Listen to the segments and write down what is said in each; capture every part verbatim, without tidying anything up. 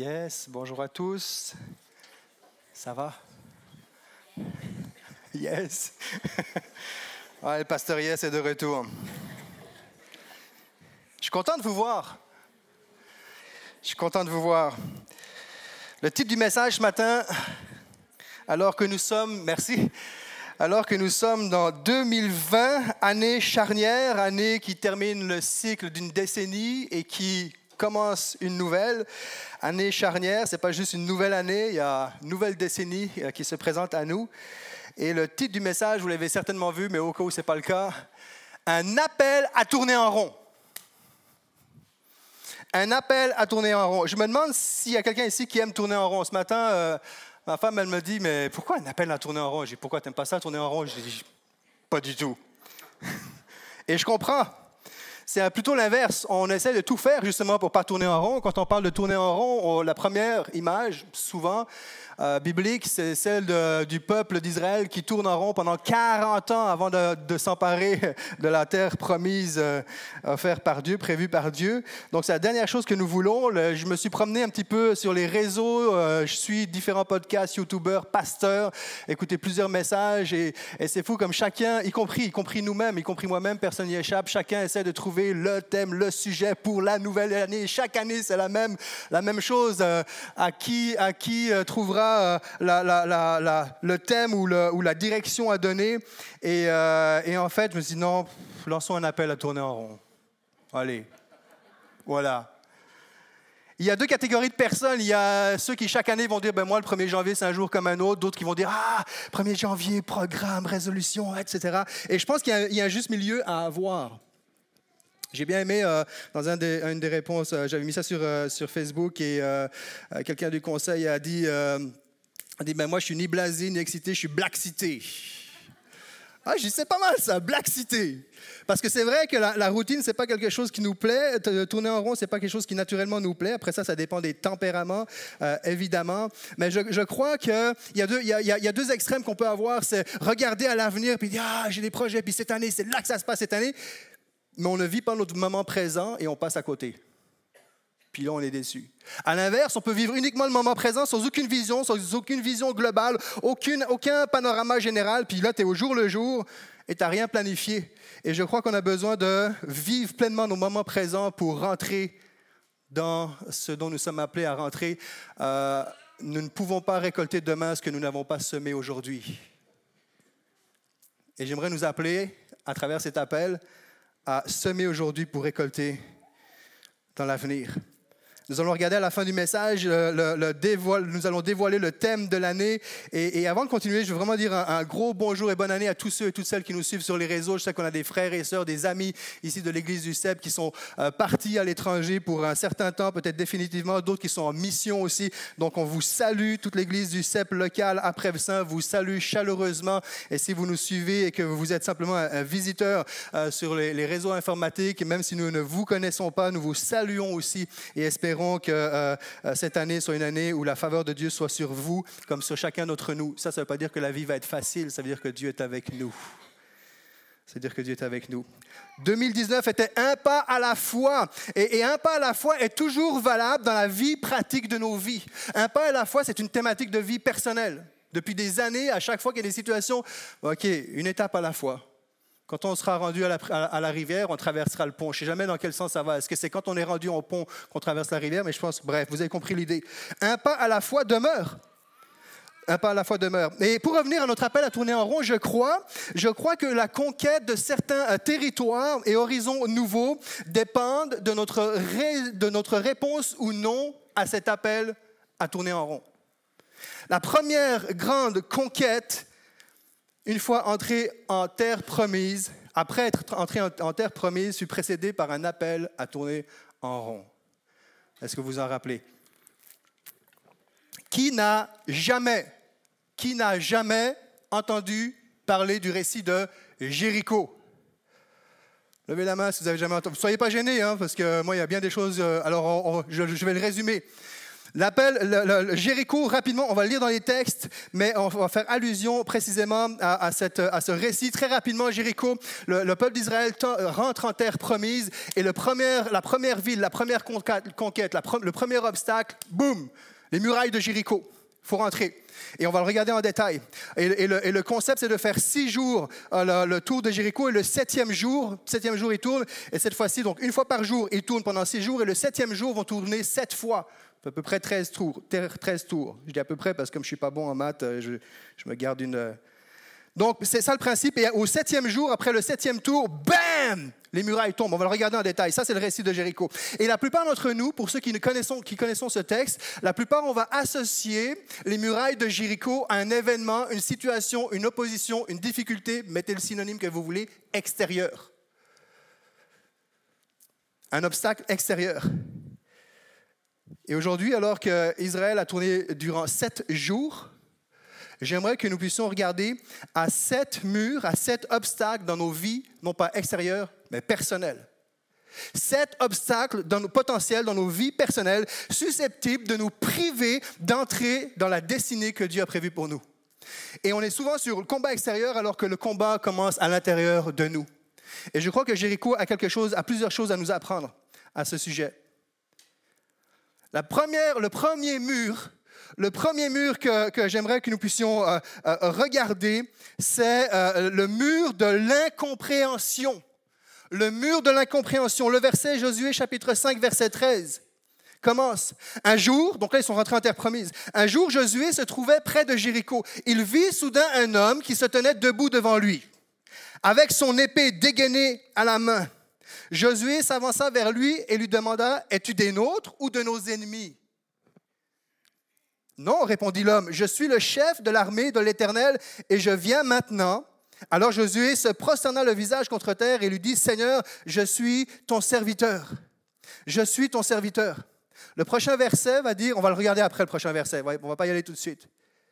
Yes, bonjour à tous. Ça va? Yes. Ouais, le pasteur Yes est de retour. Je suis content de vous voir. Je suis content de vous voir. Le titre du message ce matin, alors que nous sommes, merci, alors que nous sommes dans deux mille vingt, année charnière, année qui termine le cycle d'une décennie et qui commence une nouvelle année charnière. Ce n'est pas juste une nouvelle année, il y a une nouvelle décennie qui se présente à nous. Et le titre du message, vous l'avez certainement vu, mais au cas où ce n'est pas le cas, un appel à tourner en rond. Un appel à tourner en rond. Je me demande s'il y a quelqu'un ici qui aime tourner en rond. Ce matin, euh, ma femme, elle me dit, mais pourquoi un appel à tourner en rond? Je dis, pourquoi tu n'aimes pas ça, tourner en rond? Je dis, pas du tout. Et je comprends. C'est plutôt l'inverse. On essaie de tout faire justement pour ne pas tourner en rond. Quand on parle de tourner en rond, on, la première image, souvent, euh, biblique, c'est celle de, du peuple d'Israël qui tourne en rond pendant quarante ans avant de, de s'emparer de la terre promise euh, offerte par Dieu, prévue par Dieu. Donc, c'est la dernière chose que nous voulons. Le, je me suis promené un petit peu sur les réseaux. Euh, je suis différents podcasts, youtubeurs, pasteurs, écouté plusieurs messages et, et c'est fou comme chacun, y compris, y compris nous-mêmes, y compris moi-même, personne n'y échappe, chacun essaie de trouver le thème, le sujet pour la nouvelle année. Chaque année, c'est la même, la même chose. Euh, à qui, à qui euh, trouvera euh, la, la, la, la, le thème ou, le, ou la direction à donner. Et, euh, et en fait, je me suis dit, non, lançons un appel à tourner en rond. Allez, voilà. Il y a deux catégories de personnes. Il y a ceux qui, chaque année, vont dire, ben moi, le premier janvier, c'est un jour comme un autre. D'autres qui vont dire, ah, premier janvier, programme, résolution, et cetera. Et je pense qu'il y a, il y a un juste milieu à avoir. J'ai bien aimé, euh, dans un des, une des réponses, euh, j'avais mis ça sur, euh, sur Facebook et euh, euh, quelqu'un du conseil a dit, euh, a dit ben, moi, je suis ni blasé ni excité, je suis black-cité. Ah, je dis, c'est pas mal ça, black-cité. Parce que c'est vrai que la, la routine, c'est pas quelque chose qui nous plaît. Tourner en rond, c'est pas quelque chose qui naturellement nous plaît. Après ça, ça dépend des tempéraments, euh, évidemment. Mais je, je crois qu'il y, y, y, y a deux extrêmes qu'on peut avoir. C'est regarder à l'avenir, puis dire, ah, j'ai des projets, puis cette année, c'est là que ça se passe cette année. Mais on ne vit pas notre moment présent et on passe à côté. Puis là, on est déçu. À l'inverse, on peut vivre uniquement le moment présent sans aucune vision, sans aucune vision globale, aucune, aucun panorama général. Puis là, tu es au jour le jour et tu n'as rien planifié. Et je crois qu'on a besoin de vivre pleinement nos moments présents pour rentrer dans ce dont nous sommes appelés à rentrer. Euh, nous ne pouvons pas récolter demain ce que nous n'avons pas semé aujourd'hui. Et j'aimerais nous appeler, à travers cet appel, à semer aujourd'hui pour récolter dans l'avenir. Nous allons regarder à la fin du message, le, le, le dévoile, nous allons dévoiler le thème de l'année. Et, et avant de continuer, je veux vraiment dire un, un gros bonjour et bonne année à tous ceux et toutes celles qui nous suivent sur les réseaux. Je sais qu'on a des frères et sœurs, des amis ici de l'Église du C E P qui sont euh, partis à l'étranger pour un certain temps, peut-être définitivement, d'autres qui sont en mission aussi. Donc, on vous salue, toute l'Église du C E P locale à Prèves-Saint vous salue chaleureusement. Et si vous nous suivez et que vous êtes simplement un, un visiteur euh, sur les, les réseaux informatiques, même si nous ne vous connaissons pas, nous vous saluons aussi et espérons que euh, cette année soit une année où la faveur de Dieu soit sur vous comme sur chacun d'entre nous. Ça, ça ne veut pas dire que la vie va être facile, ça veut dire que Dieu est avec nous. Ça veut dire que Dieu est avec nous. deux mille dix-neuf était un pas à la fois. Et, et un pas à la fois est toujours valable dans la vie pratique de nos vies. Un pas à la fois, c'est une thématique de vie personnelle. Depuis des années, à chaque fois qu'il y a des situations, OK, une étape à la fois. Quand on sera rendu à la, à la rivière, on traversera le pont. Je ne sais jamais dans quel sens ça va. Est-ce que c'est quand on est rendu au pont qu'on traverse la rivière? Mais je pense, bref, vous avez compris l'idée. Un pas à la fois demeure. Un pas à la fois demeure. Et pour revenir à notre appel à tourner en rond, je crois, je crois que la conquête de certains territoires et horizons nouveaux dépendent de notre, ré, de notre réponse ou non à cet appel à tourner en rond. La première grande conquête, une fois entré en terre promise, après être entré en terre promise, fut précédé par un appel à tourner en rond. Est-ce que vous en rappelez? Qui n'a jamais, qui n'a jamais entendu parler du récit de Jéricho? Levez la main si vous n'avez jamais entendu. Ne soyez pas gênés, hein, parce que moi, il y a bien des choses. Euh, alors, on, on, je, je vais le résumer. L'appel, le, le, le Jéricho, rapidement, on va le lire dans les textes, mais on va faire allusion précisément à, à, cette, à ce récit. Très rapidement, Jéricho, le, le peuple d'Israël t- rentre en terre promise et le premier, la première ville, la première conquête, la, le premier obstacle, boum, les murailles de Jéricho. Il faut rentrer. Et on va le regarder en détail. Et, et, le, et le concept, c'est de faire six jours euh, le, le tour de Jéricho. Et le septième jour, septième jour, ils tournent. Et cette fois-ci, donc une fois par jour, ils tournent pendant six jours. Et le septième jour, vont tourner sept fois. À peu près treize tours. treize tours. Je dis à peu près parce que comme je ne suis pas bon en maths, je, je me garde une... Donc, c'est ça le principe. Et au septième jour, après le septième tour, bam! Les murailles tombent. On va le regarder en détail. Ça, c'est le récit de Jéricho. Et la plupart d'entre nous, pour ceux qui, ne connaissons, qui connaissons ce texte, la plupart, on va associer les murailles de Jéricho à un événement, une situation, une opposition, une difficulté, mettez le synonyme que vous voulez, extérieur. Un obstacle extérieur. Et aujourd'hui, alors qu'Israël a tourné durant sept jours, j'aimerais que nous puissions regarder à sept murs, à sept obstacles dans nos vies, non pas extérieures, mais personnelles. Sept obstacles dans nos potentiels, dans nos vies personnelles, susceptibles de nous priver d'entrer dans la destinée que Dieu a prévue pour nous. Et on est souvent sur le combat extérieur alors que le combat commence à l'intérieur de nous. Et je crois que Jéricho a quelque chose, a plusieurs choses à nous apprendre à ce sujet. La première, le premier mur, le premier mur que, que j'aimerais que nous puissions euh, euh, regarder, c'est euh, le mur de l'incompréhension. Le mur de l'incompréhension. Le verset Josué chapitre cinq, verset treize commence. Un jour, donc là ils sont rentrés en terre promise, un jour Josué se trouvait près de Jéricho. Il vit soudain un homme qui se tenait debout devant lui, avec son épée dégainée à la main. Josué s'avança vers lui et lui demanda, « Es-tu des nôtres ou de nos ennemis ?» « Non, répondit l'homme, je suis le chef de l'armée de l'Éternel et je viens maintenant. » Alors Josué se prosterna le visage contre terre et lui dit, « Seigneur, je suis ton serviteur. Je suis ton serviteur. » Le prochain verset va dire, on va le regarder après le prochain verset, on ne va pas y aller tout de suite.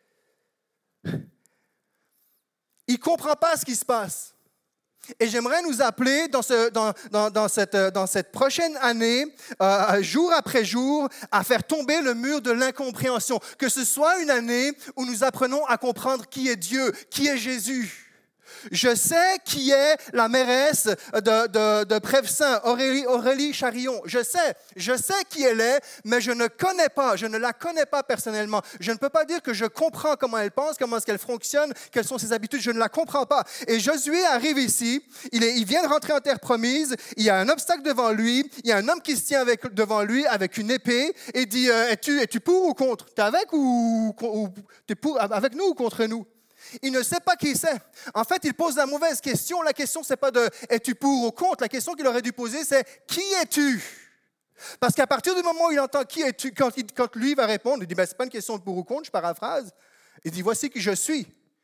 Il ne comprend pas ce qui se passe. Et j'aimerais nous appeler dans, ce, dans, dans, dans, cette, dans cette prochaine année, euh, jour après jour, à faire tomber le mur de l'incompréhension. Que ce soit une année où nous apprenons à comprendre qui est Dieu, qui est Jésus. Je sais qui est la mairesse de, de, de Prèves-Saint, Aurélie, Aurélie Charillon. Je sais, je sais qui elle est, mais je ne connais pas, je ne la connais pas personnellement. Je ne peux pas dire que je comprends comment elle pense, comment est-ce qu'elle fonctionne, quelles sont ses habitudes, je ne la comprends pas. Et Josué arrive ici, il, est, il vient de rentrer en terre promise, il y a un obstacle devant lui, il y a un homme qui se tient avec, devant lui avec une épée et dit, euh, es-tu, es-tu pour ou contre? T'es avec ou, ou t'es pour, avec nous ou contre nous? Il ne sait pas qui c'est. En fait, il pose la mauvaise question. La question, ce n'est pas de « es-tu pour ou contre ?» La question qu'il aurait dû poser, c'est « qui es-tu » Parce qu'à partir du moment où il entend « qui es-tu », quand, il, quand lui va répondre, il dit ben, « ce n'est pas une question de pour ou contre, je paraphrase. » Il dit « voici qui je suis. »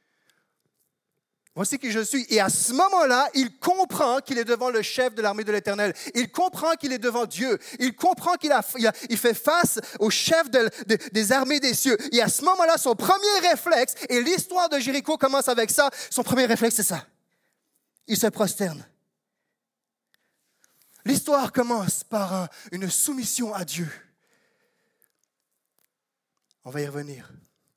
Voici qui je suis. Et à ce moment-là, il comprend qu'il est devant le chef de l'armée de l'Éternel. Il comprend qu'il est devant Dieu. Il comprend qu'il a, il a, il fait face au chef de, de, des armées des cieux. Et à ce moment-là, son premier réflexe, et l'histoire de Jéricho commence avec ça, son premier réflexe, c'est ça. Il se prosterne. L'histoire commence par un, une soumission à Dieu. On va y revenir.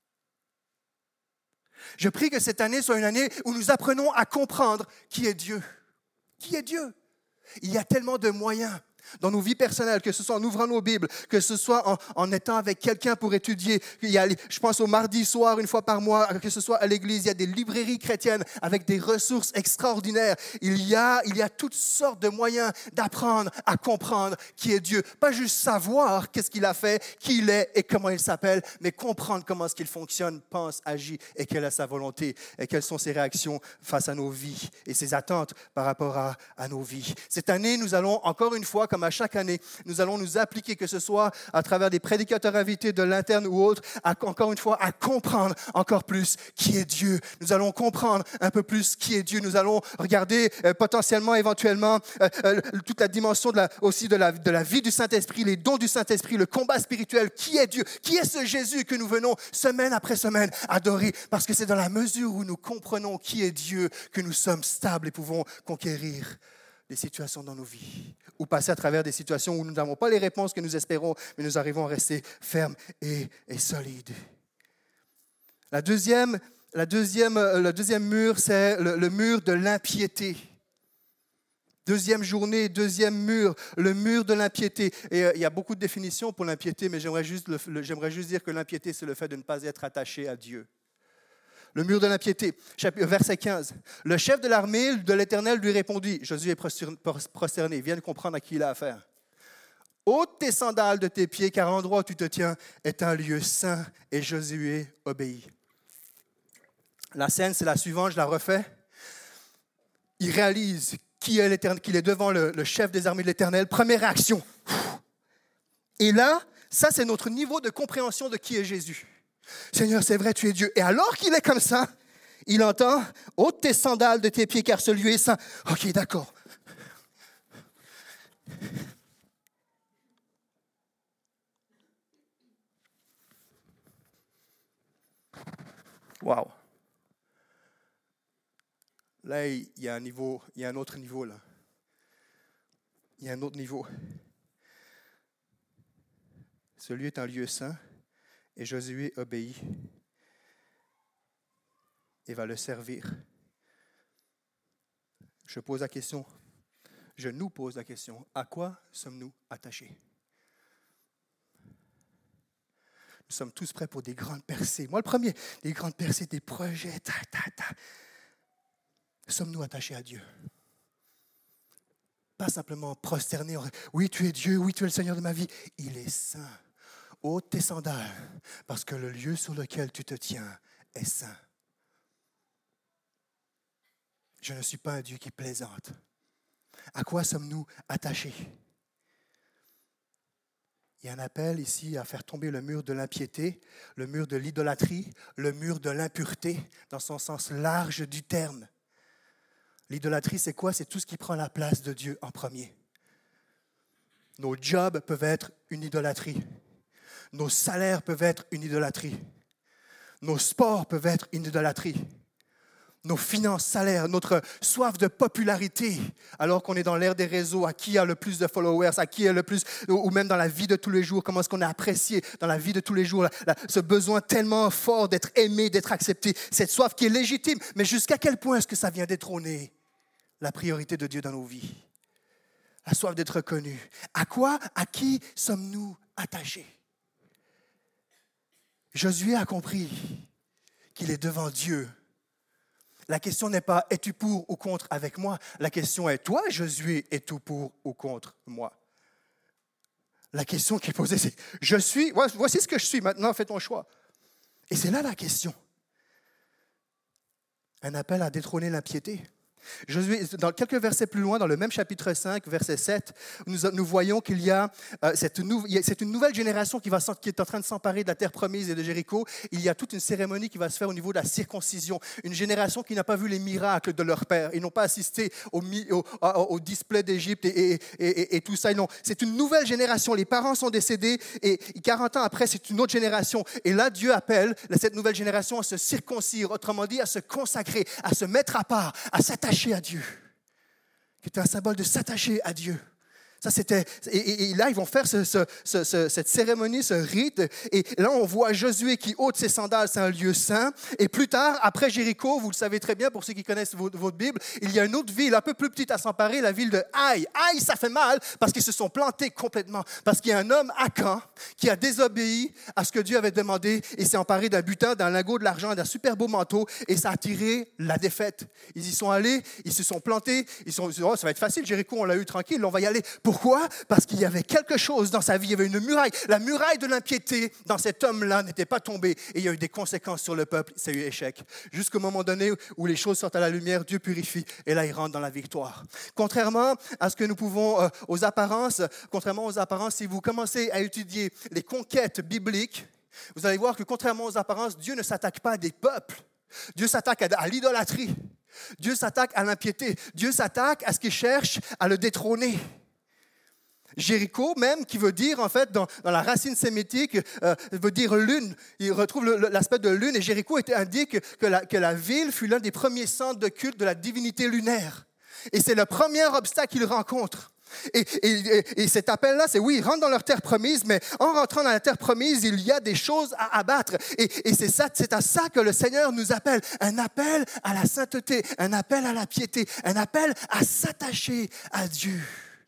Je prie que cette année soit une année où nous apprenons à comprendre qui est Dieu. Qui est Dieu? Il y a tellement de moyens dans nos vies personnelles, que ce soit en ouvrant nos Bibles, que ce soit en, en étant avec quelqu'un pour étudier. Il y a, je pense au mardi soir, une fois par mois, que ce soit à l'église, il y a des librairies chrétiennes avec des ressources extraordinaires. Il y a, il y a toutes sortes de moyens d'apprendre à comprendre qui est Dieu. Pas juste savoir qu'est-ce qu'il a fait, qui il est et comment il s'appelle, mais comprendre comment est-ce qu'il fonctionne, pense, agit et quelle est sa volonté et quelles sont ses réactions face à nos vies et ses attentes par rapport à, à nos vies. Cette année, nous allons encore une fois, comme à chaque année, nous allons nous appliquer, que ce soit à travers des prédicateurs invités de l'interne ou autres, à, encore une fois, à comprendre encore plus qui est Dieu. Nous allons comprendre un peu plus qui est Dieu. Nous allons regarder euh, potentiellement, éventuellement, euh, euh, toute la dimension de la, aussi de la, de la vie du Saint-Esprit, les dons du Saint-Esprit, le combat spirituel. Qui est Dieu? Qui est ce Jésus que nous venons semaine après semaine adorer? Parce que c'est dans la mesure où nous comprenons qui est Dieu que nous sommes stables et pouvons conquérir des situations dans nos vies ou passer à travers des situations où nous n'avons pas les réponses que nous espérons, mais nous arrivons à rester fermes et, et solides. La deuxième, la deuxième, le deuxième mur, c'est le, le mur de l'impiété. Deuxième journée, deuxième mur, le mur de l'impiété. Et euh, il y a beaucoup de définitions pour l'impiété, mais j'aimerais juste, le, le, j'aimerais juste dire que l'impiété, c'est le fait de ne pas être attaché à Dieu. Le mur de l'impiété, verset quinze. Le chef de l'armée de l'Éternel lui répondit, Josué est prosterné, viens de comprendre à qui il a affaire. Ôte tes sandales de tes pieds, car l'endroit où tu te tiens est un lieu saint. Et Josué obéit. La scène, c'est la suivante, je la refais. Il réalise qui est l'Éternel, qu'il est devant le, le chef des armées de l'Éternel. Première réaction. Et là, ça, c'est notre niveau de compréhension de qui est Jésus. Seigneur, c'est vrai, tu es Dieu. Et alors qu'il est comme ça, il entend « ôte tes sandales de tes pieds, car ce lieu est saint. » OK, d'accord. Wow. Là, il y a un niveau, il y a un autre niveau là. Il y a un autre niveau. Ce lieu est un lieu saint et Josué obéit et va le servir. Je pose la question, je nous pose la question, à quoi sommes-nous attachés? Nous sommes tous prêts pour des grandes percées. Moi, le premier, des grandes percées, des projets, ta, ta, ta. Sommes-nous attachés à Dieu? Pas simplement prosternés. Oui, tu es Dieu, oui, tu es le Seigneur de ma vie. Il est saint. Ôte tes sandales, parce que le lieu sur lequel tu te tiens est saint. Je ne suis pas un Dieu qui plaisante. À quoi sommes-nous attachés? Il y a un appel ici à faire tomber le mur de l'impiété, le mur de l'idolâtrie, le mur de l'impureté, dans son sens large du terme. L'idolâtrie, c'est quoi? C'est tout ce qui prend la place de Dieu en premier. Nos jobs peuvent être une idolâtrie. Nos salaires peuvent être une idolâtrie. Nos sports peuvent être une idolâtrie. Nos finances, salaires, notre soif de popularité, alors qu'on est dans l'ère des réseaux, à qui a le plus de followers, à qui a le plus, ou même dans la vie de tous les jours, comment est-ce qu'on est apprécié dans la vie de tous les jours, là, là, ce besoin tellement fort d'être aimé, d'être accepté, cette soif qui est légitime, mais jusqu'à quel point est-ce que ça vient détrôner la priorité de Dieu dans nos vies? La soif d'être reconnu. À quoi, à qui sommes-nous attachés? Josué a compris qu'il est devant Dieu. La question n'est pas « es-tu pour ou contre avec moi ?» La question est « toi, Josué, es-tu pour ou contre moi ?» La question qui est posée, c'est « je suis, voici ce que je suis, maintenant fais ton choix. » Et c'est là la question. Un appel à détrôner l'impiété. Josué, dans quelques versets plus loin, dans le même chapitre cinq, verset sept, nous, nous voyons qu'il y a, euh, cette nou, c'est une nouvelle génération qui, va, qui est en train de s'emparer de la terre promise et de Jéricho. Il y a toute une cérémonie qui va se faire au niveau de la circoncision. Une génération qui n'a pas vu les miracles de leur père. Ils n'ont pas assisté au, au, au display d'Égypte et, et, et, et tout ça. Non, c'est une nouvelle génération. Les parents sont décédés et quarante ans après, c'est une autre génération. Et là, Dieu appelle cette nouvelle génération à se circoncire, autrement dit, à se consacrer, à se mettre à part, à s'attacher à Dieu, qui était un symbole de s'attacher à Dieu. Ça, c'était, et, et là, ils vont faire ce, ce, ce, ce, cette cérémonie, ce rite. Et là, on voit Josué qui ôte ses sandales, c'est un lieu saint. Et plus tard, après Jéricho, vous le savez très bien pour ceux qui connaissent votre, votre Bible, il y a une autre ville un peu plus petite à s'emparer, la ville de Haï. Haï, ça fait mal parce qu'ils se sont plantés complètement. Parce qu'il y a un homme, Akan, qui a désobéi à ce que Dieu avait demandé et s'est emparé d'un butin, d'un lingot, de l'argent, d'un super beau manteau. Et ça a attiré la défaite. Ils y sont allés, ils se sont plantés. Ils sont dit, oh, ça va être facile, Jéricho, on l'a eu tranquille, on va y aller. Pourquoi? Parce qu'il y avait quelque chose dans sa vie, il y avait une muraille. La muraille de l'impiété dans cet homme-là n'était pas tombée et il y a eu des conséquences sur le peuple. Ça a eu échec. Jusqu'au moment donné où les choses sortent à la lumière, Dieu purifie et là, il rentre dans la victoire. Contrairement à ce que nous pouvons, euh, aux apparences, contrairement aux apparences, si vous commencez à étudier les conquêtes bibliques, vous allez voir que contrairement aux apparences, Dieu ne s'attaque pas à des peuples. Dieu s'attaque à, à l'idolâtrie. Dieu s'attaque à l'impiété. Dieu s'attaque à ce qui cherche à le détrôner. Jéricho, même, qui veut dire, en fait, dans, dans la racine sémitique, euh, veut dire lune. Il retrouve le, l'aspect de lune. Et Jéricho était, indique que la, que la ville fut l'un des premiers centres de culte de la divinité lunaire. Et c'est le premier obstacle qu'ils rencontrent. Et, et, et cet appel-là, c'est oui, ils rentrent dans leur terre promise, mais en rentrant dans la terre promise, il y a des choses à abattre. Et, et c'est, ça, c'est à ça que le Seigneur nous appelle. Un appel à la sainteté, un appel à la piété, un appel à s'attacher à Dieu.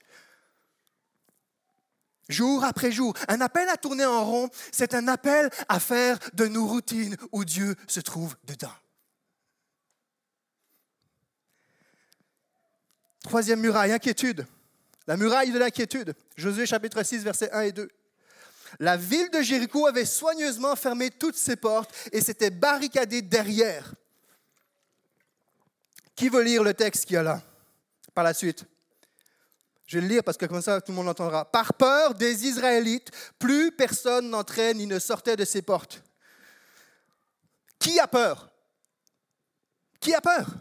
Jour après jour, un appel à tourner en rond, c'est un appel à faire de nos routines où Dieu se trouve dedans. Troisième muraille, inquiétude. La muraille de l'inquiétude. Josué chapitre six, versets un et deux. La ville de Jéricho avait soigneusement fermé toutes ses portes et s'était barricadée derrière. Qui veut lire le texte qu'il y a là, par la suite? Je vais le lire parce que comme ça, tout le monde l'entendra. Par peur des Israélites, plus personne n'entrait ni ne sortait de ses portes. Qui a peur? Qui a peur?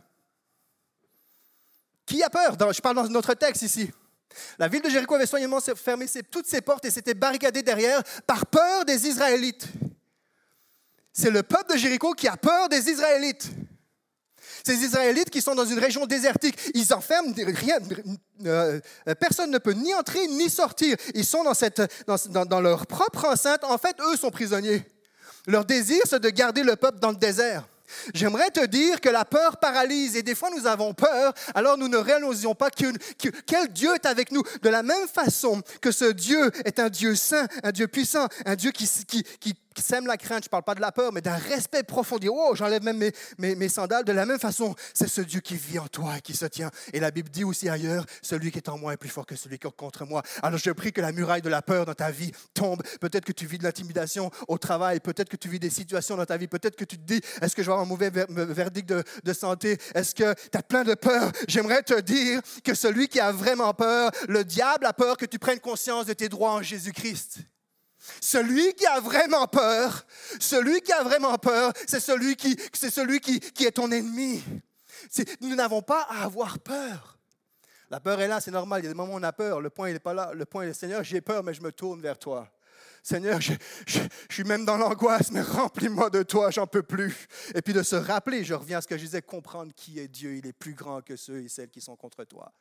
Qui a peur? Dans, je parle dans notre texte ici. La ville de Jéricho avait soigneusement fermé ses, toutes ses portes et s'était barricadée derrière par peur des Israélites. C'est le peuple de Jéricho qui a peur des Israélites. Ces Israélites qui sont dans une région désertique, ils enferment, rien, euh, personne ne peut ni entrer ni sortir. Ils sont dans, cette, dans, dans, dans leur propre enceinte. En fait, eux sont prisonniers. Leur désir, c'est de garder le peuple dans le désert. J'aimerais te dire que la peur paralyse et des fois nous avons peur, alors nous ne réalisons pas que, que, quel Dieu est avec nous. De la même façon que ce Dieu est un Dieu saint, un Dieu puissant, un Dieu qui, qui, qui sème la crainte, je ne parle pas de la peur, mais d'un respect profond. Dire, oh, j'enlève même mes, mes, mes sandales. De la même façon, c'est ce Dieu qui vit en toi et qui se tient. Et la Bible dit aussi ailleurs, celui qui est en moi est plus fort que celui qui est contre moi. Alors je prie que la muraille de la peur dans ta vie tombe. Peut-être que tu vis de l'intimidation au travail, peut-être que tu vis des situations dans ta vie, peut-être que tu te dis, est-ce que je vais avoir un mauvais ver- verdict de, de santé? Est-ce que tu as plein de peur? J'aimerais te dire que celui qui a vraiment peur, le diable a peur que tu prennes conscience de tes droits en Jésus-Christ. Celui qui a vraiment peur, celui qui a vraiment peur, c'est celui qui, c'est celui qui, qui est ton ennemi. C'est, nous n'avons pas à avoir peur. La peur est là, c'est normal. Il y a des moments où on a peur. Le point, il n'est pas là. Le point, il est, Seigneur, j'ai peur, mais je me tourne vers toi. Seigneur, je, je, je suis même dans l'angoisse, mais remplis-moi de toi, j'en peux plus. Et puis de se rappeler, je reviens à ce que je disais, comprendre qui est Dieu. Il est plus grand que ceux et celles qui sont contre toi.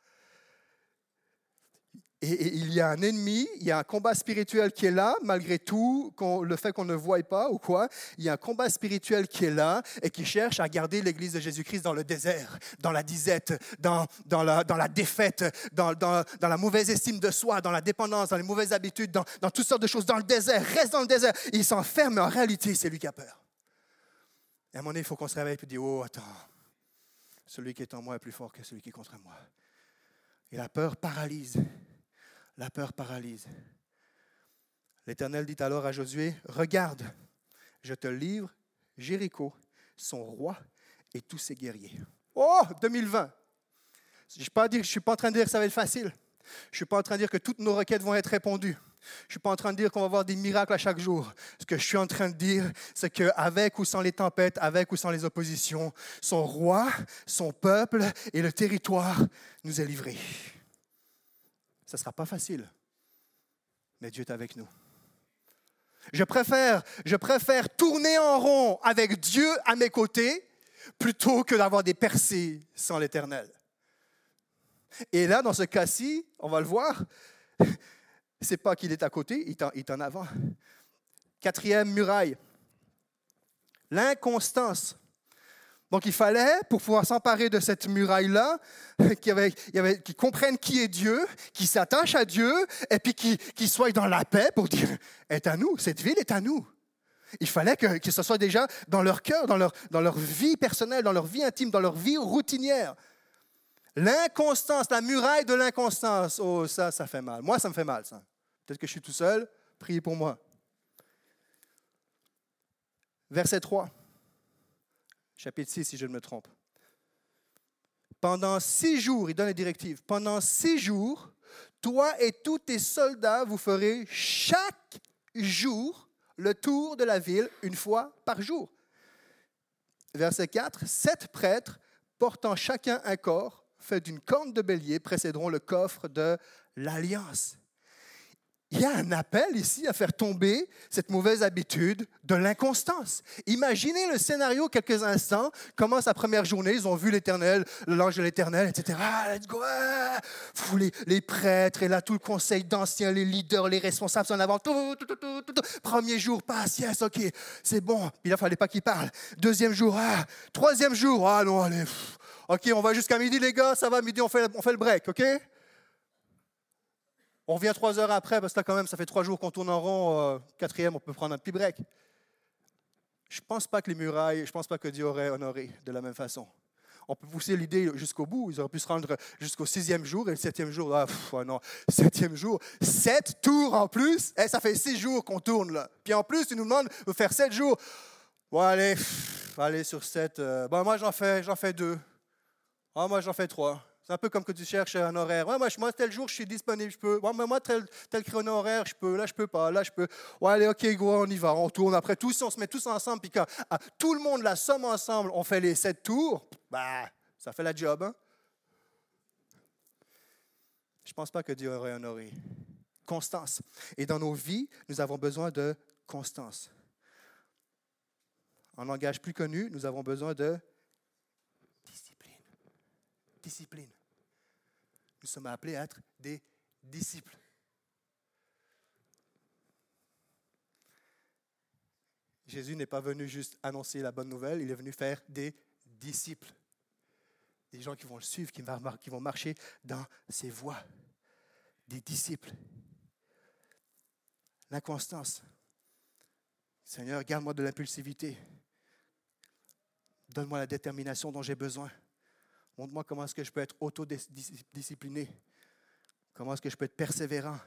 Et, et il y a un ennemi, il y a un combat spirituel qui est là, malgré tout, le fait qu'on ne voie pas ou quoi. Il y a un combat spirituel qui est là et qui cherche à garder l'Église de Jésus-Christ dans le désert, dans la disette, dans, dans, la, dans la défaite, dans, dans, dans la mauvaise estime de soi, dans la dépendance, dans les mauvaises habitudes, dans, dans toutes sortes de choses, dans le désert. Reste dans le désert. Il s'enferme, mais en réalité, c'est lui qui a peur. Et à un moment donné, il faut qu'on se réveille et dire, oh, attends, celui qui est en moi est plus fort que celui qui est contre moi. Et la peur paralyse. La peur paralyse. L'Éternel dit alors à Josué, « Regarde, je te livre Jéricho, son roi et tous ses guerriers. » Oh, deux mille vingt! Je ne suis pas en train de dire que ça va être facile. Je ne suis pas en train de dire que toutes nos requêtes vont être répondues. Je ne suis pas en train de dire qu'on va avoir des miracles à chaque jour. Ce que je suis en train de dire, c'est qu'avec ou sans les tempêtes, avec ou sans les oppositions, son roi, son peuple et le territoire nous est livré. Ça ne sera pas facile, mais Dieu est avec nous. Je préfère, je préfère tourner en rond avec Dieu à mes côtés plutôt que d'avoir des percées sans l'Éternel. Et là, dans ce cas-ci, on va le voir, c'est pas qu'il est à côté, il est en, il est en avant. Quatrième muraille, l'inconstance. Donc, il fallait, pour pouvoir s'emparer de cette muraille-là, qu'il y avait, il y avait, qu'ils comprennent qui est Dieu, qu'ils s'attachent à Dieu, et puis qu'ils, qu'ils soient dans la paix pour dire, est à nous, cette ville est à nous. Il fallait que, que ce soit déjà dans leur cœur, dans leur, dans leur vie personnelle, dans leur vie intime, dans leur vie routinière. L'inconstance, la muraille de l'inconstance, oh, ça, ça fait mal. Moi, ça me fait mal, ça. Peut-être que je suis tout seul, priez pour moi. Verset trois. Chapitre six, si je ne me trompe. Pendant six jours, il donne les directives. Pendant six jours, toi et tous tes soldats, vous ferez chaque jour le tour de la ville une fois par jour. Verset quatre. Sept prêtres, portant chacun un corps, fait d'une corne de bélier, précéderont le coffre de l'Alliance. il y a un appel ici à faire tomber cette mauvaise habitude de l'inconstance. Imaginez le scénario quelques instants. Commence la première journée, ils ont vu l'Éternel, l'ange de l'Éternel, et cetera. Ah, let's go! Ah! Fou, les, les prêtres, et là, tout le conseil d'anciens, les leaders, les responsables sont en avant. Tout, tout, tout, tout, tout, tout. Premier jour, passe, yes, OK, c'est bon. Puis là, il ne fallait pas qu'ils parlent. Deuxième jour, ah. Troisième jour, ah non, allez. Pff. OK, on va jusqu'à midi, les gars, ça va, midi, on fait, on fait le break, OK? On revient trois heures après, parce que là, quand même, ça fait trois jours qu'on tourne en rond. Euh, quatrième, on peut prendre un petit break. Je ne pense pas que les murailles, je ne pense pas que Dieu aurait honoré de la même façon. On peut pousser l'idée jusqu'au bout. Ils auraient pu se rendre jusqu'au sixième jour, et le septième jour, ah, pff, oh non, septième jour, sept tours en plus. Eh, ça fait six jours qu'on tourne, là. Puis en plus, tu nous demandes de faire sept jours. Bon, allez, pff, allez sur sept. Euh, bon, moi, j'en fais, j'en fais deux. Ah, moi, j'en fais trois. C'est un peu comme que tu cherches un horaire. Ouais, moi, moi, tel jour, je suis disponible, je peux. Ouais, moi, tel, tel créneau horaire, je peux. Là, je peux pas. Là, je peux. Ouais, allez, OK, go, on y va. On tourne. Après, tous, on se met tous ensemble. Puis quand ah, tout le monde la somme ensemble, on fait les sept tours, bah, ça fait la job. Hein? Je ne pense pas que Dieu aurait honoré. Constance. Et dans nos vies, nous avons besoin de constance. En langage plus connu, nous avons besoin de discipline. Discipline. Nous sommes appelés à être des disciples. Jésus n'est pas venu juste annoncer la bonne nouvelle, il est venu faire des disciples. Des gens qui vont le suivre, qui vont marcher dans ses voies. Des disciples. L'inconstance. Seigneur, garde-moi de l'impulsivité. Donne-moi la détermination dont j'ai besoin. Montre-moi comment est-ce que je peux être autodiscipliné. Comment est-ce que je peux être persévérant.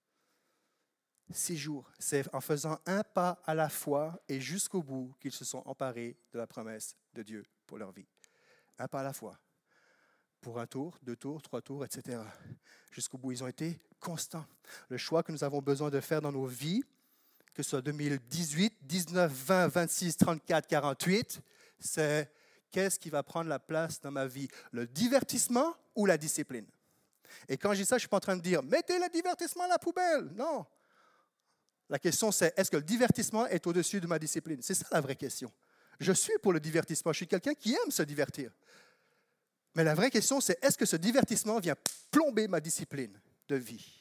Six jours, c'est en faisant un pas à la fois et jusqu'au bout qu'ils se sont emparés de la promesse de Dieu pour leur vie. Un pas à la fois. Pour un tour, deux tours, trois tours, et cetera. Jusqu'au bout, ils ont été constants. Le choix que nous avons besoin de faire dans nos vies, que ce soit deux mille dix-huit, dix-neuf, vingt, vingt-six, trente-quatre, quarante-huit, c'est qu'est-ce qui va prendre la place dans ma vie? Le divertissement ou la discipline? Et quand je dis ça, je ne suis pas en train de dire « mettez le divertissement à la poubelle ». Non. La question, c'est est-ce que le divertissement est au-dessus de ma discipline? C'est ça la vraie question. Je suis pour le divertissement. Je suis quelqu'un qui aime se divertir. Mais la vraie question, c'est est-ce que ce divertissement vient plomber ma discipline de vie?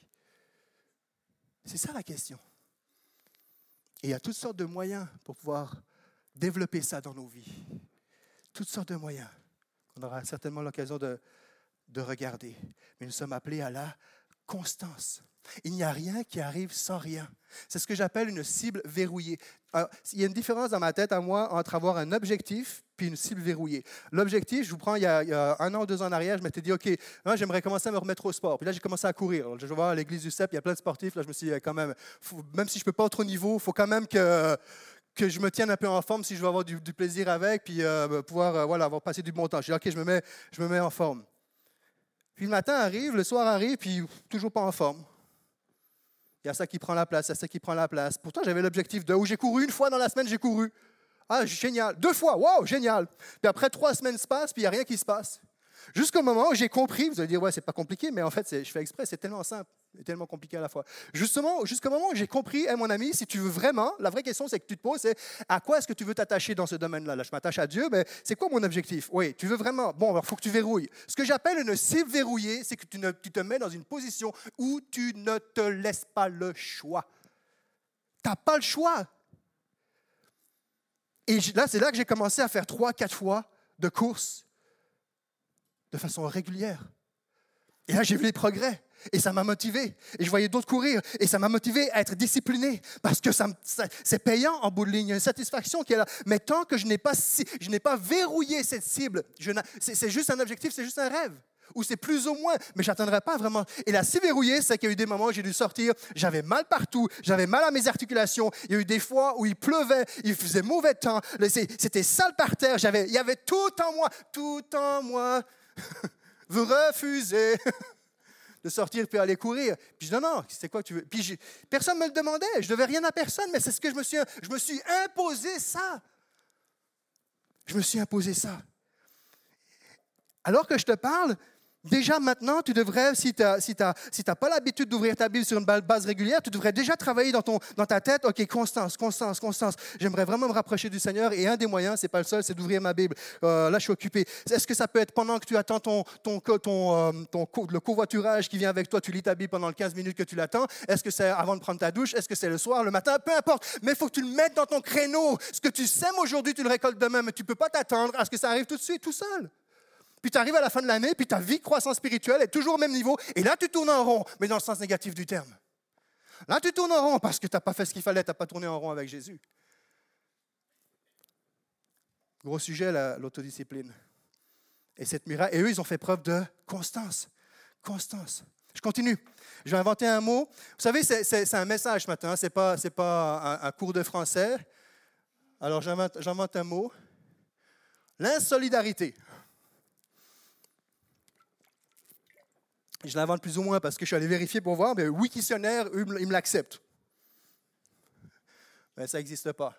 C'est ça la question. Et il y a toutes sortes de moyens pour pouvoir développer ça dans nos vies. Toutes sortes de moyens. On aura certainement l'occasion de, de regarder. Mais nous sommes appelés à la constance. Il n'y a rien qui arrive sans rien. C'est ce que j'appelle une cible verrouillée. Alors, il y a une différence dans ma tête à moi entre avoir un objectif puis une cible verrouillée. L'objectif, je vous prends, il y a, il y a un an ou deux ans en arrière, je m'étais dit, OK, moi, j'aimerais commencer à me remettre au sport. Puis là, j'ai commencé à courir. Alors, je vois à l'église du C E P, il y a plein de sportifs. Là, je me suis dit, quand même, faut, même si je ne peux pas être au niveau, il faut quand même que, que je me tienne un peu en forme si je veux avoir du, du plaisir avec, puis euh, pouvoir euh, voilà, avoir passé du bon temps. Je dis, OK, je me mets, je me mets en forme. Puis le matin arrive, le soir arrive, puis toujours pas en forme. Il y a ça qui prend la place, il y a ça qui prend la place. Pourtant, j'avais l'objectif de où j'ai couru une fois dans la semaine, j'ai couru. Ah, génial. Deux fois, wow, génial. Puis après, trois semaines se passent, puis il n'y a rien qui se passe. Jusqu'au moment où j'ai compris, vous allez dire, ouais, c'est pas compliqué, mais en fait, c'est, je fais exprès, c'est tellement simple et tellement compliqué à la fois. Justement, jusqu'au moment où j'ai compris, hey, mon ami, si tu veux vraiment, la vraie question, c'est que tu te poses, c'est à quoi est-ce que tu veux t'attacher dans ce domaine-là? Là, je m'attache à Dieu, mais c'est quoi mon objectif? Oui, tu veux vraiment, bon, alors il faut que tu verrouilles. Ce que j'appelle une cible verrouillée, c'est que tu, ne, tu te mets dans une position où tu ne te laisses pas le choix. Tu n'as pas le choix. Et là, c'est là que j'ai commencé à faire trois, quatre fois de course de façon régulière. Et là, j'ai vu les progrès. Et ça m'a motivé. Et je voyais d'autres courir. Et ça m'a motivé à être discipliné. Parce que ça, ça, c'est payant en bout de ligne. Il y a une satisfaction qui est là. Mais tant que je n'ai pas, je n'ai pas verrouillé cette cible, je c'est, c'est juste un objectif, c'est juste un rêve. Ou c'est plus ou moins, mais je n'atteindrai pas vraiment. Et la cible verrouillée, c'est qu'il y a eu des moments où j'ai dû sortir, j'avais mal partout, j'avais mal à mes articulations. Il y a eu des fois où il pleuvait, il faisait mauvais temps, c'était sale par terre. J'avais, il y avait tout en moi, tout en moi. Vous refusez de sortir puis aller courir. Puis je dis non, non, c'est quoi que tu veux? Puis je, personne ne me le demandait, je ne devais rien à personne, mais c'est ce que je me suis, je me suis imposé ça. Je me suis imposé ça. Alors que je te parle, déjà maintenant, tu devrais, si tu n'as si t'as, si t'as pas l'habitude d'ouvrir ta Bible sur une base régulière, tu devrais déjà travailler dans, ton, dans ta tête, OK, constance, constance, constance. J'aimerais vraiment me rapprocher du Seigneur et un des moyens, ce n'est pas le seul, c'est d'ouvrir ma Bible. Euh, là, je suis occupé. Est-ce que ça peut être pendant que tu attends ton, ton, ton, ton, euh, ton co- le covoiturage qui vient avec toi, tu lis ta Bible pendant les quinze minutes que tu l'attends? Est-ce que c'est avant de prendre ta douche? Est-ce que c'est le soir, le matin? Peu importe. Mais il faut que tu le mettes dans ton créneau. Ce que tu sèmes aujourd'hui, tu le récoltes demain, mais tu ne peux pas t'attendre à ce que ça arrive tout de suite, tout seul. Puis tu arrives à la fin de l'année, puis ta vie de croissance spirituelle est toujours au même niveau. Et là, tu tournes en rond, mais dans le sens négatif du terme. Là, tu tournes en rond parce que tu n'as pas fait ce qu'il fallait, tu n'as pas tourné en rond avec Jésus. Gros sujet, la, l'autodiscipline. Et cette muraille, et eux, ils ont fait preuve de constance. Constance. Je continue. Je vais inventer un mot. Vous savez, c'est, c'est, c'est un message ce matin, ce n'est pas, c'est pas un, un cours de français. Alors, j'invente, j'invente un mot. L'insolidarité. Je l'invente plus ou moins parce que je suis allé vérifier pour voir, mais Wiktionnaire, il me l'accepte. Mais ça n'existe pas.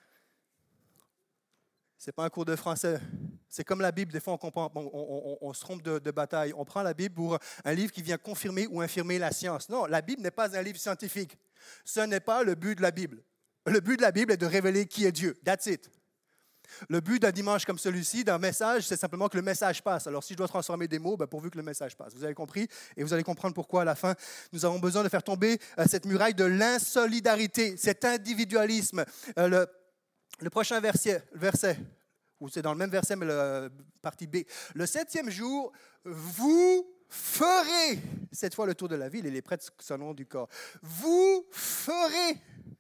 Ce n'est pas un cours de français. C'est comme la Bible, des fois on, comprend, on, on, on se trompe de, de bataille. On prend la Bible pour un livre qui vient confirmer ou infirmer la science. Non, la Bible n'est pas un livre scientifique. Ce n'est pas le but de la Bible. Le but de la Bible est de révéler qui est Dieu. That's it. Le but d'un dimanche comme celui-ci, d'un message, c'est simplement que le message passe. Alors, si je dois transformer des mots, ben, pourvu que le message passe. Vous avez compris? Et vous allez comprendre pourquoi, à la fin, nous avons besoin de faire tomber euh, cette muraille de l'insolidarité, cet individualisme. Euh, le, le prochain verset, verset, ou c'est dans le même verset, mais la partie B. Le septième jour, vous ferez, cette fois le tour de la ville, et les prêtres sonneront du corps. Vous ferez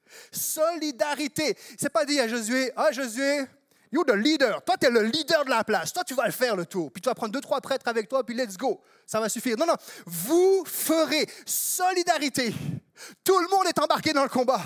solidarité. Ce n'est pas dit à Josué, ah Josué, you're the leader. Toi, tu es le leader de la place. Toi, tu vas le faire, le tour. Puis tu vas prendre deux, trois prêtres avec toi, puis let's go. Ça va suffire. Non, non. Vous ferez solidarité. Tout le monde est embarqué dans le combat.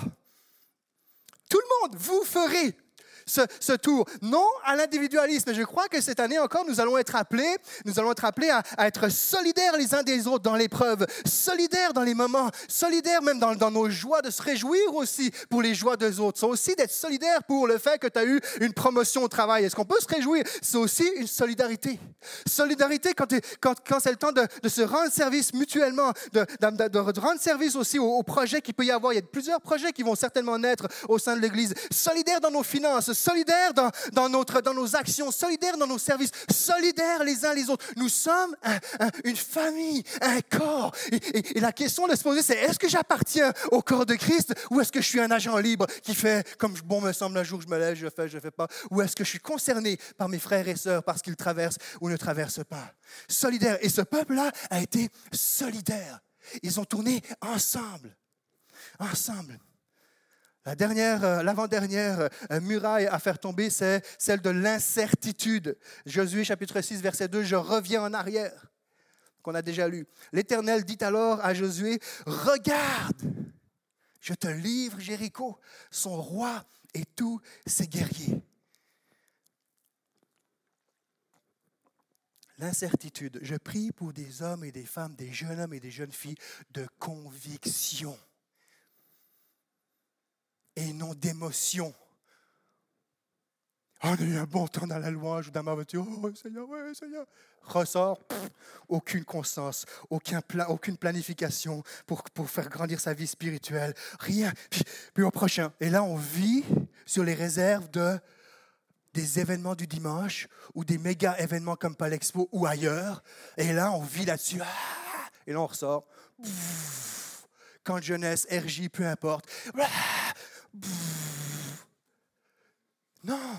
Tout le monde, vous ferez ce, ce tour. Non à l'individualisme. Je crois que cette année encore, nous allons être appelés, nous allons être appelés à, à être solidaires les uns des autres dans l'épreuve, solidaires dans les moments, solidaires même dans, dans nos joies, de se réjouir aussi pour les joies des autres. C'est aussi d'être solidaire pour le fait que tu as eu une promotion au travail. Est-ce qu'on peut se réjouir? C'est aussi une solidarité. Solidarité quand, quand, quand c'est le temps de, de se rendre service mutuellement, de, de, de rendre service aussi aux, aux projets qu'il peut y avoir. Il y a plusieurs projets qui vont certainement naître au sein de l'Église. Solidaires dans nos finances, solidaires dans, dans, notre, dans nos actions, solidaires dans nos services, solidaires les uns les autres. Nous sommes un, un, une famille, un corps. Et, et, et la question de se poser, c'est est-ce que j'appartiens au corps de Christ ou est-ce que je suis un agent libre qui fait comme bon me semble un jour, je me lève, je fais, je ne fais pas, ou est-ce que je suis concerné par mes frères et sœurs parce qu'ils traversent ou ne traversent pas? Solidaire. Et ce peuple-là a été solidaire. Ils ont tourné ensemble. Ensemble. La dernière, euh, l'avant-dernière euh, muraille à faire tomber, c'est celle de l'incertitude. Josué chapitre six, verset deux, je reviens en arrière, qu'on a déjà lu. L'Éternel dit alors à Josué, regarde, je te livre Jéricho, son roi et tous ses guerriers. L'incertitude. Je prie pour des hommes et des femmes, des jeunes hommes et des jeunes filles de conviction. Et non d'émotion. On a eu un bon temps dans la louange ou dans ma voiture. Oh Seigneur, oui Seigneur. Ressort, pff, aucune constance, aucun plan, aucune planification pour, pour faire grandir sa vie spirituelle. Rien. Puis, puis au prochain. Et là, on vit sur les réserves de, des événements du dimanche ou des méga événements comme Palexpo ou ailleurs. Et là, on vit là-dessus. Ah, et là, on ressort. Pff, camp de jeunesse, R J, peu importe. Ah, non.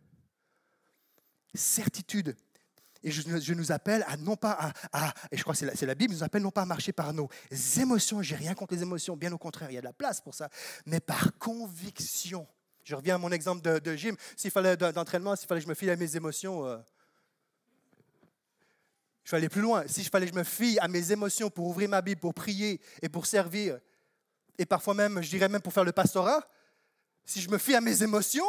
Certitude. Et je, je nous appelle à non pas à, à et je crois que c'est la, c'est la Bible, nous appelle non pas à marcher par nos émotions. J'ai rien contre les émotions, bien au contraire, il y a de la place pour ça, mais par conviction. Je reviens à mon exemple de, de gym. S'il fallait d'entraînement, s'il fallait que je me fie à mes émotions, euh, je vais aller plus loin. Si il fallait que je me fie à mes émotions pour ouvrir ma Bible, pour prier et pour servir, et parfois même, je dirais même pour faire le pastorat, si je me fie à mes émotions,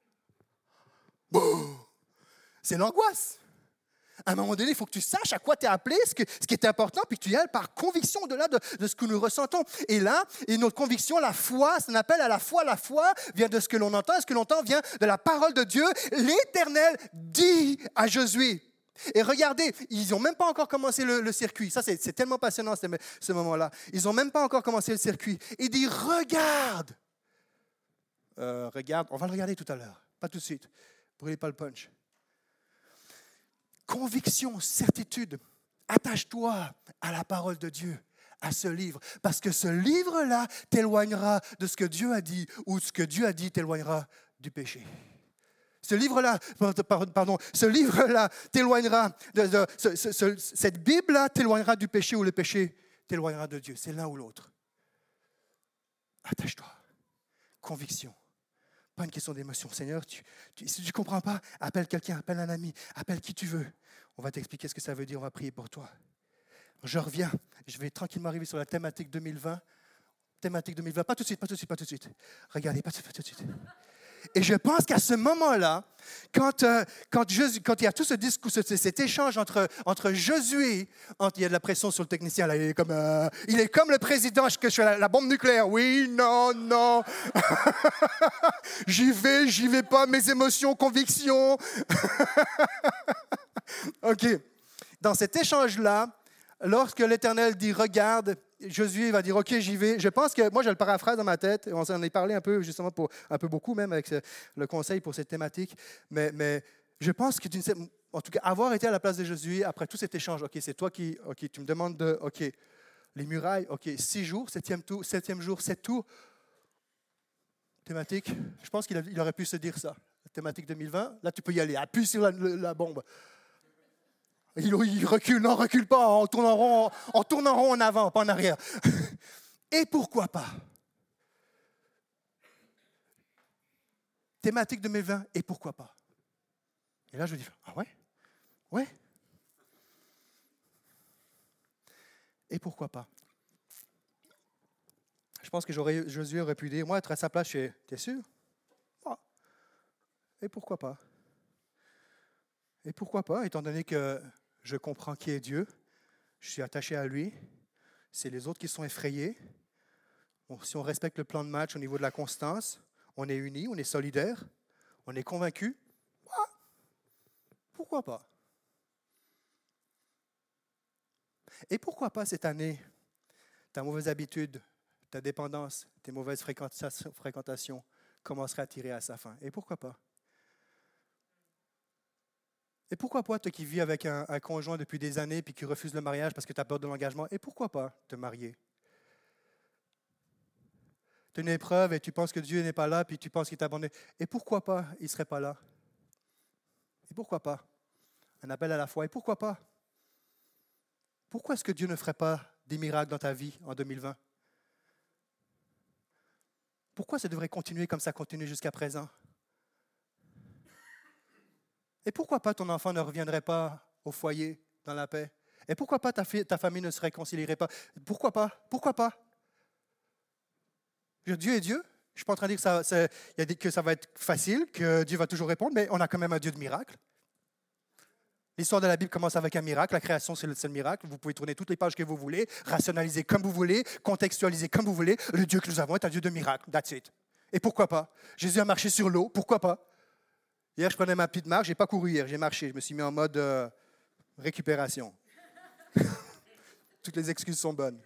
boum, c'est l'angoisse. À un moment donné, il faut que tu saches à quoi tu es appelé, ce, que, ce qui est important, puis que tu y ailles par conviction au-delà de, de ce que nous ressentons. Et là, et notre conviction, la foi, c'est un appel à la foi. La foi vient de ce que l'on entend, et ce que l'on entend vient de la parole de Dieu. L'Éternel dit à Josué. Et regardez, ils n'ont même pas encore commencé le, le circuit. Ça, c'est, c'est tellement passionnant, ce, ce moment-là. Ils n'ont même pas encore commencé le circuit. Il dit, regarde. Euh, regarde, on va le regarder tout à l'heure. Pas tout de suite. Brûlez pas le punch. Conviction, certitude. Attache-toi à la parole de Dieu, à ce livre. Parce que ce livre-là t'éloignera de ce que Dieu a dit, ou ce que Dieu a dit t'éloignera du péché. Ce livre-là, pardon, ce livre-là t'éloignera, de, de, ce, ce, ce, cette Bible-là t'éloignera du péché ou le péché t'éloignera de Dieu. C'est l'un ou l'autre. Attache-toi. Conviction. Pas une question d'émotion. Seigneur, tu, tu, si tu ne comprends pas, appelle quelqu'un, appelle un ami, appelle qui tu veux. On va t'expliquer ce que ça veut dire, on va prier pour toi. Je reviens, je vais tranquillement arriver sur la thématique deux mille vingt. Thématique deux mille vingt, pas tout de suite, pas tout de suite, pas tout de suite. Regardez, pas tout, pas tout de suite. Et je pense qu'à ce moment-là, quand, euh, quand, Jésus, quand il y a tout ce discours, ce, cet échange entre, entre Josué, entre, il y a de la pression sur le technicien, là, il, est comme, euh, il est comme le président, que je suis la, la bombe nucléaire. Oui, non, non. J'y vais, j'y vais pas, mes émotions, convictions. OK. Dans cet échange-là, lorsque l'Éternel dit « Regarde », Josué va dire « OK, j'y vais ». Je pense que, moi, je le paraphrase dans ma tête. On s'en est parlé un peu, justement, pour, un peu beaucoup même, avec ce, le conseil pour cette thématique. Mais, mais je pense que, en tout cas, avoir été à la place de Josué, après tout cet échange, OK, c'est toi qui, OK, tu me demandes de, OK, les murailles, OK, six jours, septième, tour, septième jour, sept tours. Thématique, je pense qu'il a, il aurait pu se dire ça. Thématique deux mille vingt, là, tu peux y aller. Appuie sur la, la bombe. Il, il recule, non, recule pas, on tourne en rond, on tourne en rond en avant, pas en arrière. Et pourquoi pas? Thématique deux mille vingt, et pourquoi pas? Et là, je dis, ah ouais? Ouais? Et pourquoi pas? Je pense que j'aurais, Josué aurait pu dire, moi, être à sa place, je suis, t'es sûr? Ah. Et pourquoi pas? Et pourquoi pas, étant donné que je comprends qui est Dieu, je suis attaché à lui, c'est les autres qui sont effrayés. Bon, si on respecte le plan de match au niveau de la constance, on est unis, on est solidaires, on est convaincus, ah, pourquoi pas? Et pourquoi pas cette année, ta mauvaise habitude, ta dépendance, tes mauvaises fréquentations commenceraient à tirer à sa fin? Et pourquoi pas? Et pourquoi pas, toi qui vis avec un, un conjoint depuis des années puis qui refuse le mariage parce que tu as peur de l'engagement, et pourquoi pas te marier? Tu as une épreuve et tu penses que Dieu n'est pas là puis tu penses qu'il t'a abandonné, et pourquoi pas il ne serait pas là? Et pourquoi pas? Un appel à la foi, et pourquoi pas? Pourquoi est-ce que Dieu ne ferait pas des miracles dans ta vie en deux mille vingt? Pourquoi ça devrait continuer comme ça continue jusqu'à présent? Et pourquoi pas ton enfant ne reviendrait pas au foyer dans la paix? Et pourquoi pas ta, fi- ta famille ne se réconcilierait pas? Pourquoi pas? Pourquoi pas? Dieu est Dieu. Je ne suis pas en train de dire que ça, c'est, il y a des- que ça va être facile, que Dieu va toujours répondre, mais on a quand même un Dieu de miracle. L'histoire de la Bible commence avec un miracle. La création, c'est le seul miracle. Vous pouvez tourner toutes les pages que vous voulez, rationaliser comme vous voulez, contextualiser comme vous voulez. Le Dieu que nous avons est un Dieu de miracle. That's it. Et pourquoi pas? Jésus a marché sur l'eau. Pourquoi pas? Hier, je prenais ma petite marche. Je n'ai pas couru hier, j'ai marché. Je me suis mis en mode euh, récupération. Toutes les excuses sont bonnes.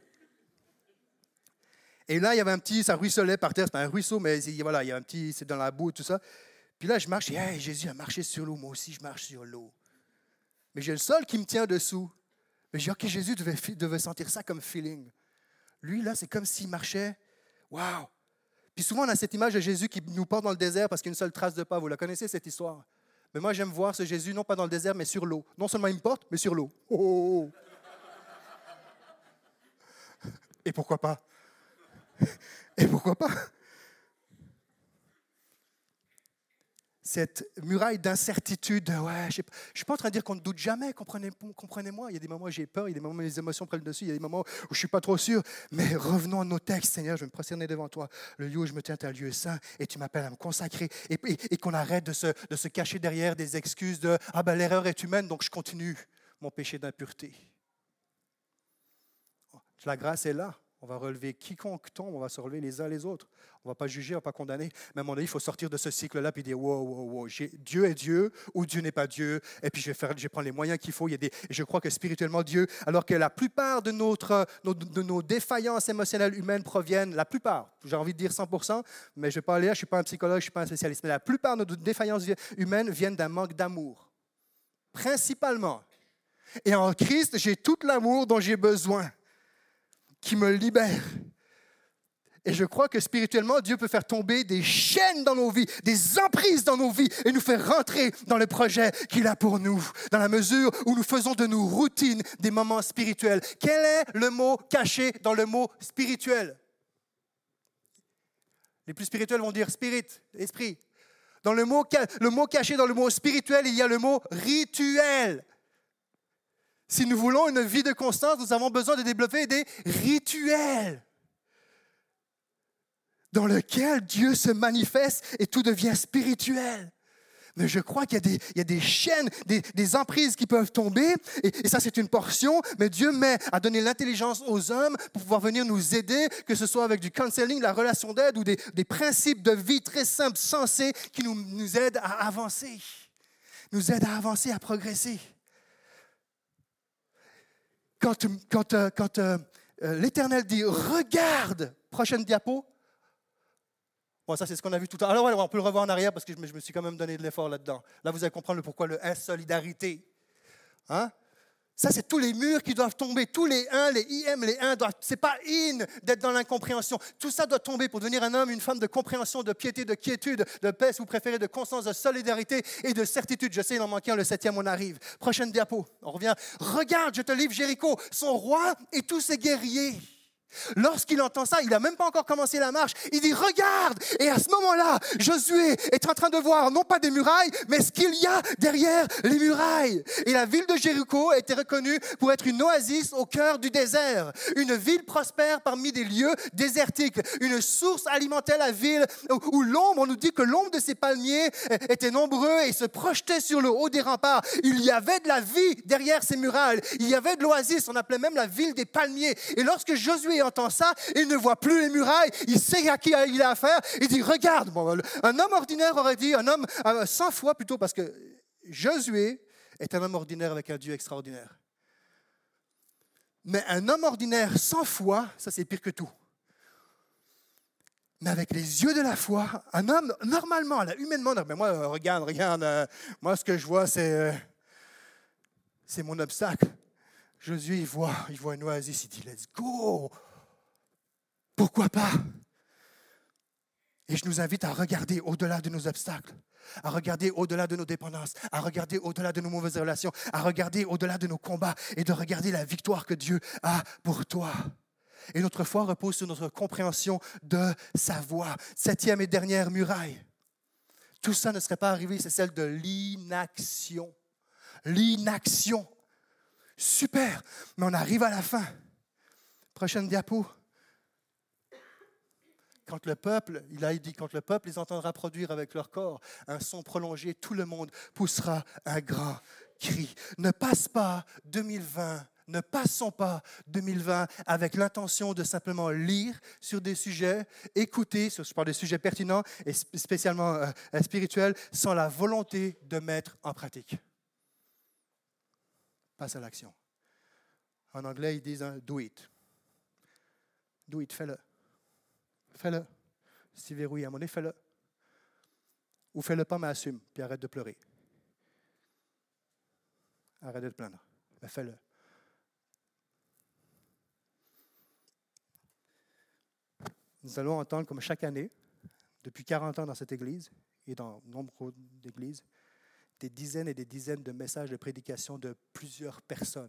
Et là, il y avait un petit, ça ruisselait par terre. C'est pas un ruisseau, mais voilà, il y a un petit, c'est dans la boue et tout ça. Puis là, je marche et hey, Jésus a marché sur l'eau. Moi aussi, je marche sur l'eau. Mais j'ai le sol qui me tient dessous. Mais j'ai dit, OK, Jésus devait, devait sentir ça comme feeling. Lui, là, c'est comme s'il marchait. Waouh! Puis souvent, on a cette image de Jésus qui nous porte dans le désert parce qu'il y a une seule trace de pas. Vous la connaissez, cette histoire? Mais moi, j'aime voir ce Jésus, non pas dans le désert, mais sur l'eau. Non seulement il me porte, mais sur l'eau. Oh, oh, oh. Et pourquoi pas? Et pourquoi pas? Cette muraille d'incertitude, ouais, je ne suis pas en train de dire qu'on ne doute jamais, comprenez, comprenez-moi. Il y a des moments où j'ai peur, il y a des moments où mes émotions prennent le dessus, il y a des moments où je ne suis pas trop sûr. Mais revenons à nos textes, Seigneur, je vais me prosterner devant toi. Le lieu où je me tiens est un lieu saint et tu m'appelles à me consacrer. Et, et, et qu'on arrête de se, de se cacher derrière des excuses de « Ah ben l'erreur est humaine, donc je continue mon péché d'impureté ». La grâce est là. On va relever quiconque tombe, on va se relever les uns les autres. On ne va pas juger, on ne va pas condamner. Mais à mon avis, il faut sortir de ce cycle-là et dire, wow, wow, wow, j'ai, Dieu est Dieu ou Dieu n'est pas Dieu. Et puis je vais, faire, je vais prendre les moyens qu'il faut. Il y a des, et je crois que spirituellement, Dieu, alors que la plupart de, notre, nos, de nos défaillances émotionnelles humaines proviennent, la plupart, j'ai envie de dire cent pour cent, mais je ne vais pas aller là, je ne suis pas un psychologue, je ne suis pas un spécialiste, mais la plupart de nos défaillances humaines viennent d'un manque d'amour. Principalement. Et en Christ, j'ai tout l'amour dont j'ai besoin, qui me libère. Et je crois que spirituellement, Dieu peut faire tomber des chaînes dans nos vies, des emprises dans nos vies et nous faire rentrer dans le projet qu'il a pour nous, dans la mesure où nous faisons de nos routines des moments spirituels. Quel est le mot caché dans le mot spirituel? Les plus spirituels vont dire spirit, esprit. Dans le mot, le mot caché dans le mot spirituel, il y a le mot rituel. Si nous voulons une vie de constance, nous avons besoin de développer des rituels dans lesquels Dieu se manifeste et tout devient spirituel. Mais je crois qu'il y a des, il y a des chaînes, des, des emprises qui peuvent tomber, et, et ça c'est une portion, mais Dieu met à donner l'intelligence aux hommes pour pouvoir venir nous aider, que ce soit avec du counseling, la relation d'aide ou des, des principes de vie très simples, sensés, qui nous, nous aident à avancer, nous aident à avancer, à progresser. Quand, quand, quand euh, l'Éternel dit « Regarde », prochaine diapo. Bon, ça, c'est ce qu'on a vu tout à l'heure. Alors, ouais, on peut le revoir en arrière parce que je me, je me suis quand même donné de l'effort là-dedans. Là, vous allez comprendre le pourquoi le insolidarité. Hein? Ça, c'est tous les murs qui doivent tomber. Tous les uns, les I M, les uns, doivent, c'est pas in d'être dans l'incompréhension. Tout ça doit tomber pour devenir un homme, une femme de compréhension, de piété, de quiétude, de paix, si vous préférez, de constance, de solidarité et de certitude. Je sais, il en manquait un, le septième, on arrive. Prochaine diapo, on revient. Regarde, je te livre Jéricho, son roi et tous ses guerriers. Lorsqu'il entend ça, il n'a même pas encore commencé la marche. Il dit, regarde! Et à ce moment-là, Josué est en train de voir non pas des murailles, mais ce qu'il y a derrière les murailles. Et la ville de Jéricho a été reconnue pour être une oasis au cœur du désert. Une ville prospère parmi des lieux désertiques. Une source alimentait la ville où l'ombre, on nous dit que l'ombre de ces palmiers était nombreux et se projetait sur le haut des remparts. Il y avait de la vie derrière ces murailles. Il y avait de l'oasis, on appelait même la ville des palmiers. Et lorsque Josué entend ça, il ne voit plus les murailles, il sait à qui il a affaire, il dit, regarde, bon, un homme ordinaire aurait dit, un homme euh, cent fois plutôt, parce que Josué est un homme ordinaire avec un Dieu extraordinaire. Mais un homme ordinaire cent fois, ça c'est pire que tout. Mais avec les yeux de la foi, un homme, normalement, là, humainement, mais moi, euh, regarde, regarde, euh, moi ce que je vois, c'est, euh, c'est mon obstacle. Josué, il voit, il voit une oasis, il dit, let's go! Pourquoi pas? Et je nous invite à regarder au-delà de nos obstacles, à regarder au-delà de nos dépendances, à regarder au-delà de nos mauvaises relations, à regarder au-delà de nos combats et de regarder la victoire que Dieu a pour toi. Et notre foi repose sur notre compréhension de sa voix. Septième et dernière muraille. Tout ça ne serait pas arrivé, c'est celle de l'inaction. L'inaction. Super, mais on arrive à la fin. Prochaine diapo. Quand le peuple, il a dit, quand le peuple les entendra produire avec leur corps un son prolongé, tout le monde poussera un grand cri. Ne passe pas deux mille vingt, ne passons pas deux mille vingt avec l'intention de simplement lire sur des sujets, écouter, sur, je parle des sujets pertinents et spécialement euh, spirituels, sans la volonté de mettre en pratique. Passe à l'action. En anglais, ils disent hein, do it. Do it, fais-le. Fais-le. Si verrouillé à mon nez, fais-le. Ou fais-le pas, mais assume, puis arrête de pleurer. Arrête de te plaindre, mais fais-le. Nous allons entendre, comme chaque année, depuis quarante ans dans cette Église et dans nombre d'églises, des dizaines et des dizaines de messages de prédication de plusieurs personnes.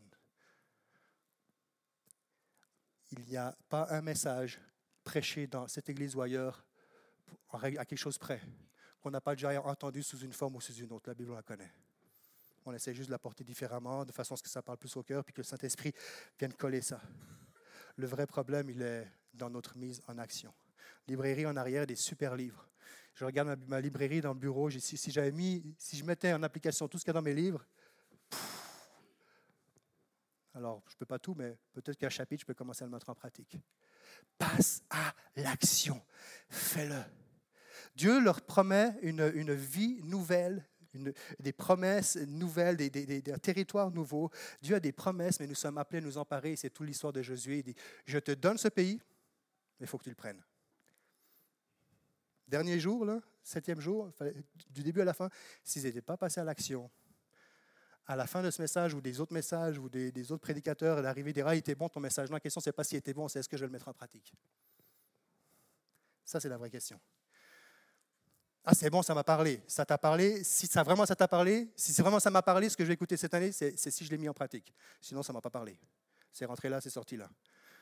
Il n'y a pas un message prêché dans cette église ou ailleurs à quelque chose près, qu'on n'a pas déjà entendu sous une forme ou sous une autre. La Bible, on la connaît. On essaie juste de la porter différemment, de façon à ce que ça parle plus au cœur, puis que le Saint-Esprit vienne coller ça. Le vrai problème, il est dans notre mise en action. Librairie en arrière, des super livres. Je regarde ma, ma librairie dans le bureau, j'ai, si, si, j'avais mis, si je mettais en application tout ce qu'il y a dans mes livres, pff, Alors, je ne peux pas tout, mais peut-être qu'un chapitre, je peux commencer à le mettre en pratique. Passe à l'action. Fais-le. Dieu leur promet une, une vie nouvelle, une, des promesses nouvelles, des, des, des, des territoires nouveaux. Dieu a des promesses, mais nous sommes appelés à nous emparer. C'est toute l'histoire de Josué. Il dit, je te donne ce pays, mais il faut que tu le prennes. Dernier jour, là, septième jour, du début à la fin, s'ils n'étaient pas passés à l'action, à la fin de ce message ou des autres messages ou des, des autres prédicateurs, d'arriver et dire « Ah, il était bon ton message ». Non, la question, ce n'est pas s'il était bon, c'est est-ce que je vais le mettre en pratique. Ça, c'est la vraie question. Ah, c'est bon, ça m'a parlé. Ça t'a parlé. Si ça vraiment ça t'a parlé, si c'est vraiment ça m'a parlé, ce que je vais écouter cette année, c'est, c'est si je l'ai mis en pratique. Sinon, ça ne m'a pas parlé. C'est rentré là, c'est sorti là.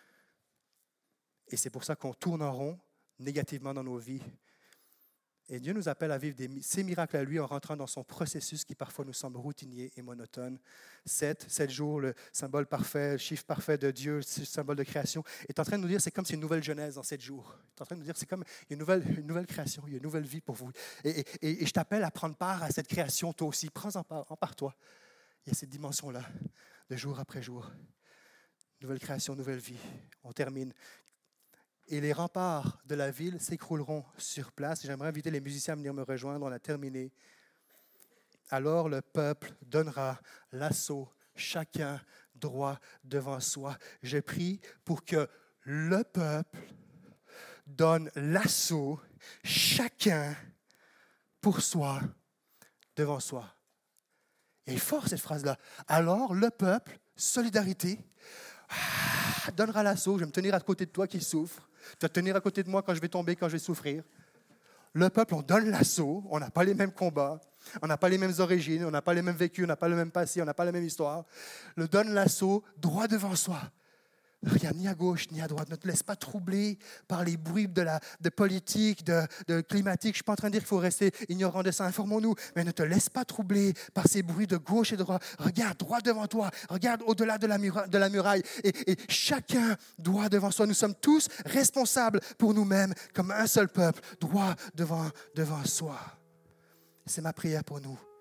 Et c'est pour ça qu'on tourne en rond négativement dans nos vies. Et Dieu nous appelle à vivre des, ces miracles à lui en rentrant dans son processus qui parfois nous semble routinier et monotone. Sept, sept jours, le symbole parfait, le chiffre parfait de Dieu, le symbole de création, est en train de nous dire c'est comme si une nouvelle genèse en sept jours. Il est en train de nous dire c'est comme une nouvelle, une nouvelle création, il y a une nouvelle vie pour vous. Et, et, et je t'appelle à prendre part à cette création toi aussi. Prends-en part, en part toi. Il y a cette dimension-là, de jour après jour. Nouvelle création, nouvelle vie. On termine. Et les remparts de la ville s'écrouleront sur place. J'aimerais inviter les musiciens à venir me rejoindre. On a terminé. Alors le peuple donnera l'assaut, chacun droit devant soi. Je prie pour que le peuple donne l'assaut, chacun pour soi, devant soi. Et fort cette phrase-là. Alors le peuple, solidarité, ah, donnera l'assaut. Je vais me tenir à côté de toi qui souffre. Tu vas te tenir à côté de moi quand je vais tomber, quand je vais souffrir. Le peuple, on donne l'assaut. On n'a pas les mêmes combats. On n'a pas les mêmes origines. On n'a pas les mêmes vécus. On n'a pas le même passé. On n'a pas la même histoire. Le donne l'assaut droit devant soi. Regarde, ni à gauche, ni à droite. Ne te laisse pas troubler par les bruits de, la, de politique, de, de climatique. Je ne suis pas en train de dire qu'il faut rester ignorant de ça. Informons-nous. Mais ne te laisse pas troubler par ces bruits de gauche et de droite. Regarde droit devant toi. Regarde au-delà de la muraille. De la muraille. Et, et chacun droit devant soi. Nous sommes tous responsables pour nous-mêmes, comme un seul peuple, droit devant, devant soi. C'est ma prière pour nous.